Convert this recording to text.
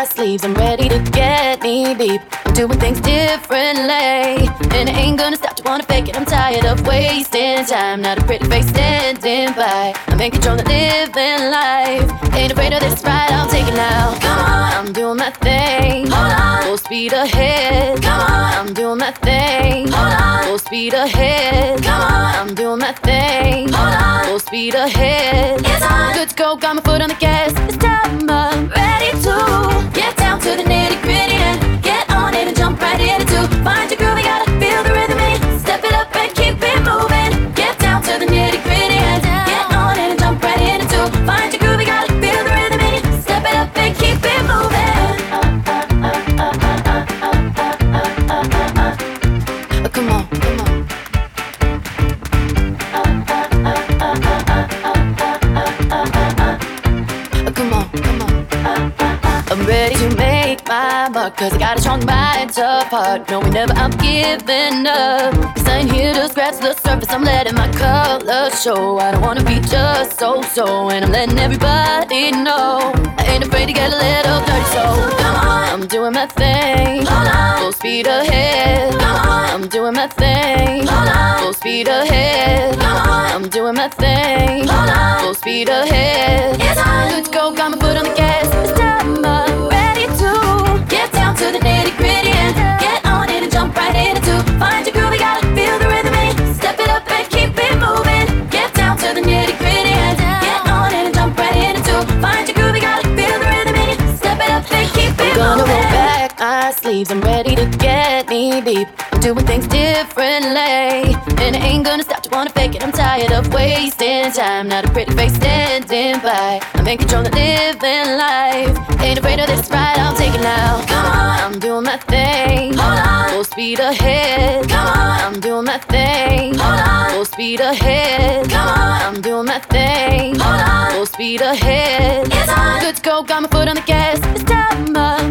sleeves, I'm ready to get knee deep. I'm doing things differently, and I ain't gonna stop to wanna fake it. I'm tired of wasting time, not a pretty face standing by. I'm in control of living life, ain't afraid of this ride, I'll take it now. Come on, I'm doing my thing, hold on, full speed ahead. Come on, I'm doing my thing, hold on, full speed ahead. Come on, I'm doing my thing, hold on, full speed ahead. It's on, good to go, got my foot on the gas. It's time, I'm ready to get down to the nitty gritty and get on it and jump right in it too. Find your groove, you gotta feel the rhythm in it. Step it up and keep it moving. Get down to the nitty gritty and get on it and jump right in it too. Find your groove, you gotta feel the rhythm in it. Step it up and keep it moving. Come on, come on. Come on, come on. I'm ready to make my mark, cause I got a strong mind to part. No, whenever I'm giving up, cause I ain't here to scratch the surface. I'm letting my colors show. I don't wanna be just so-so, and I'm letting everybody know I ain't afraid to get a little dirty. So come on, I'm doing my thing, hold on, full speed ahead. Come on, I'm doing my thing, hold on, full speed ahead. Come on, I'm doing my thing, hold on, full speed ahead. It's on, good to go, got my foot on the gas. It's time, I'm ready to get down to the nitty gritty and get on it and jump right in it too. Find your groove, you gotta feel the rhythm in it. Step it up and keep it moving. Get down to the nitty gritty and get on it and jump right in it too. Find your groove, you gotta feel the rhythm in it. Step it up and keep it moving. I'm gonna roll back my sleeves, I'm ready to get knee deep. I'm doing things differently, and I ain't gonna stop to wanna fake it. I'm tired of wasting time, not a pretty face standing by. I'm in control of living life, ain't afraid of this ride, I'll take it now. Come on, I'm doing my thing, hold on, full speed ahead. Come on, I'm doing my thing, hold on, full speed ahead. Come on, I'm doing my thing, hold on, full speed ahead. It's on, good to go, got my foot on the gas. It's time,